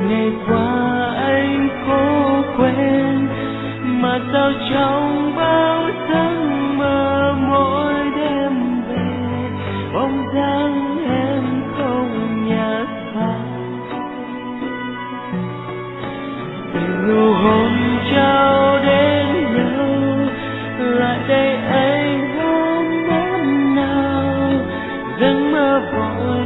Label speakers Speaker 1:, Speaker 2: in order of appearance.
Speaker 1: ngày qua anh cố quên, mà sao trong bao giấc mơ mỗi đêm về bóng dáng em không nhạt phai. Từ nụ hôn trao đến nhau, lại đây anh hôn em nào, giấc mơ vội